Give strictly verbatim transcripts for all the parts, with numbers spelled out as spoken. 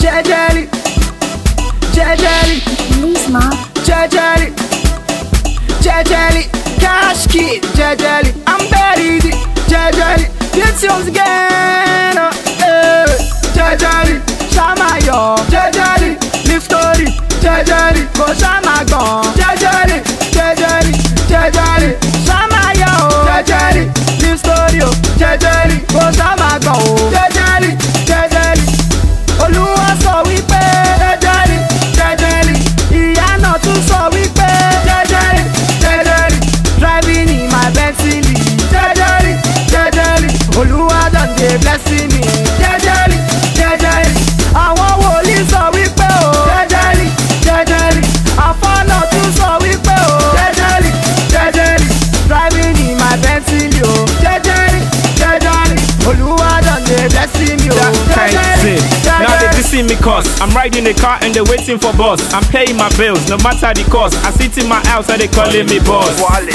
jejely, jejely, Lisma, jejely, jejely, cash kid, jejely, I'm very easy, jejely, this yours again, uh, eh, jejely, Shamayo, jejely, live story, jejely, go Shamagon, jejely, jejely, jejely, Shamayo, jejely, live story, jejely, go Shamagon, jejely, jejely, Olúwa sọ wípé jejely, jejely, ìyá náà tún sọ wípé jejely, jejely, driving in my Bentley, jejely, jejely, Olúwa don dey bless me, jejely, jejely, àwọn wòlíì sọ wípé o jejely, jejely, àfọ́nà tún sọ wípé o jejely, jejely, driving in my Bentley o jejely, jejely, Olúwa don dey bless me o jejely. Now they dissing me cause I'm riding the car and they waiting for bus. I'm paying my bills, no matter the cost. I sit in my house and they calling me boss.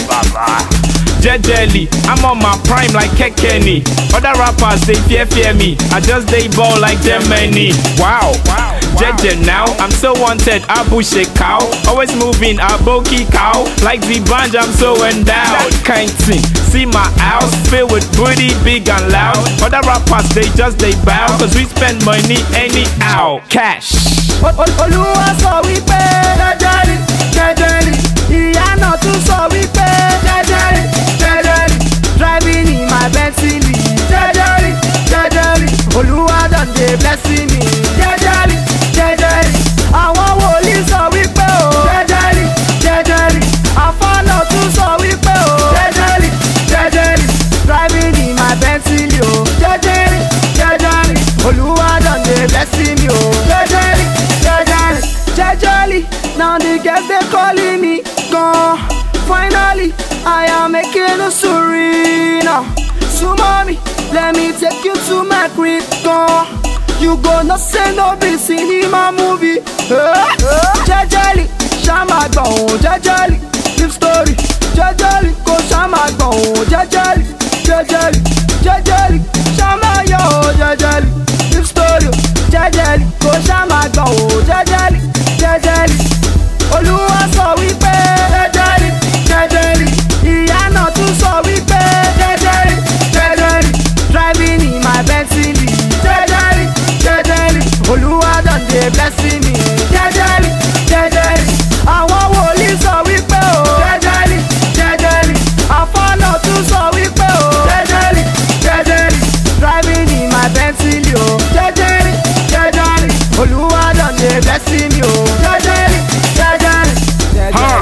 Jejely, I'm on my prime like Kekeni. Other rappers they fear fear me. I just they ball like them many. Wow, wow. Jeje now, I'm so wanted. I bush a cow, always moving. I bulky cow like the band. I'm so endowed. Kind thing. See my house filled with booty, big and loud. Other rappers they just they bow, cause we spend money anyhow. Cash. Olúwa sọ wípé jejely, jejely, ìyá náà tún sọ wípé jejely, jejely, driving in my Bentley, jejely, jejely, Olúwa don dey bless me, jejely, jejely, àwọn wòlíì sọ wípé o jejely, jejely, àfọ́nà tún sọ wípé o jejely, jejely, driving in my Bentley o jejely, jejely, Olúwa don dey bless me o jejely, jejely, jejely, now the girls they calling me gone. Finally, I am making a story now. So mommy, let me take you to my crib, gone. You gonna say no be cinema movie. Eh? Jejely, Shamagon, jejely, live story, jejely, go Shamagon, jejely, jejely, jejely, Shamayo, jejely, live story, jejely, go Shamagon, jejely, jejely, Olúwa sọ wípé jejely, jejely, ìyá náà tún sọ wípé jejely, jejely, driving in my Bentley, jejely, jejely, Olúwa don dey bless me, jejely, jejely, àwọn wòlíì sọ wípé o jejely, jejely, àfọ́nà tún sọ wípé o jejely, jejely, driving in my Bentley o jejely, jejely, Olúwa don dey bless me o jejely, jejely, Huh.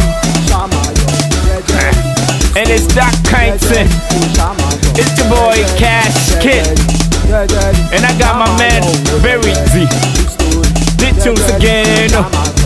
And it's that kind thing. It's your boy Cash Kid, and I got my man Very Z. Did tunes again.